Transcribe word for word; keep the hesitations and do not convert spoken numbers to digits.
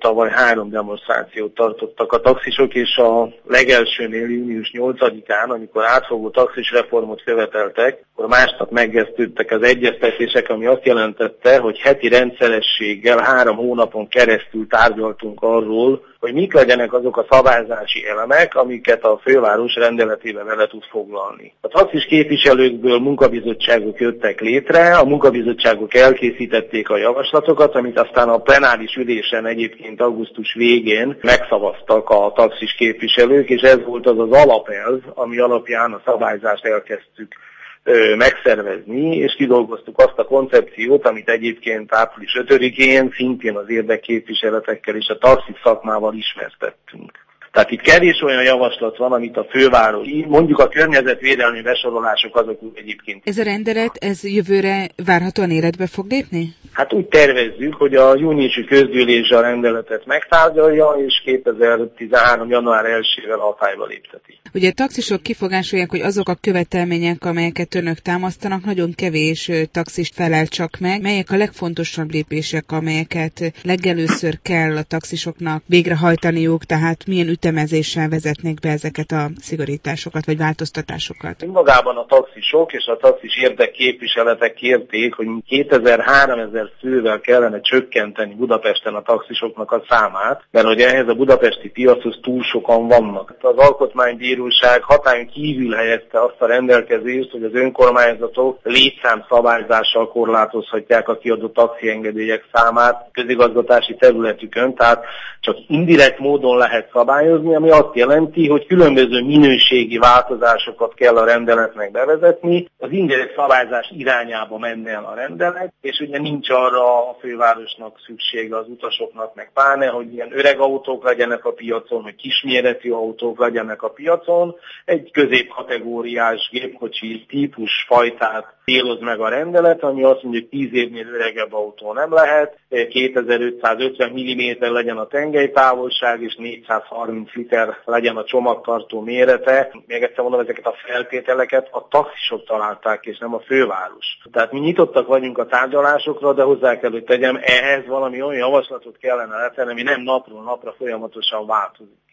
Tavaly három demonstrációt tartottak a taxisok, és a legelsőnél június nyolcadikán, amikor átfogó taxis reformot követeltek, akkor másnap megkezdődtek az egyeztetések, ami azt jelentette, hogy heti rendszerességgel három hónapon keresztül tárgyaltunk arról, hogy mik legyenek azok a szabályzási elemek, amiket a főváros rendeletében vele tud foglalni. A taxis képviselőkből munkabizottságok jöttek létre, a munkabizottságok elkészítették a javaslatokat, amit aztán a plenáris ülésen egyébként augusztus végén megszavaztak a taxis képviselők, és ez volt az az alapelv, ami alapján a szabályzást elkezdtük ö, megszervezni, és kidolgoztuk azt a koncepciót, amit egyébként április ötödikén szintén az érdekképviseletekkel és a taxis szakmával ismertettünk. Tehát itt kevés olyan javaslat van, amit a főváros, mondjuk a környezetvédelmi besorolások azok egyébként. Ez a rendelet, ez jövőre várhatóan életbe fog lépni? Hát úgy tervezzük, hogy a júniusi közgyűlés a rendeletet megtárgyalja, és kétezer-tizenhárom. január elsejével hatályba lépteti. Ugye a taxisok kifogásolják, hogy azok a követelmények, amelyeket önök támasztanak, nagyon kevés taxist felel csak meg. Melyek a legfontosabb lépések, amelyeket legelőször kell a taxisoknak végrehajtaniuk, tehát milyen ütemezéssel vezetnék be ezeket a szigorításokat vagy változtatásokat? Magában a taxisok és a taxis érdekképviseletek kérték, hogy kétezer-háromezer fővel kellene csökkenteni Budapesten a taxisoknak a számát, mert hogy ehhez a budapesti piachoz túl sokan vannak. Az Alkotmánybíróság hatályon kívül helyezte azt a rendelkezést, hogy az önkormányzatok létszám szabályzással korlátozhatják a kiadott taxiengedélyek számát közigazgatási területükön, tehát csak indirekt módon lehet szabályozni, ami azt jelenti, hogy különböző minőségi változásokat kell a rendeletnek bevezetni. Az indirekt szabályzás irányába menne el a rendelet, és ugye nincs arra a fővárosnak szüksége az utasoknak, meg pláne, hogy ilyen öreg autók legyenek a piacon, hogy kisméretű autók legyenek a piacon. Egy középkategóriás gépkocsi típus fajtát céloz meg a rendelet, ami azt mondja, hogy tíz évnél öregebb autó nem lehet, kétezer-ötszázötven milliméter legyen a tengelytávolság, és négyszázharminc liter legyen a csomagtartó mérete. Még egyszer mondom, ezeket a feltételeket a taxisok találták, és nem a főváros. Tehát mi nyitottak vagyunk a tárgyalásokra, de hozzá kell, hogy tegyem, ehhez valami olyan javaslatot kellene letenni, ami nem napról napra folyamatosan változik.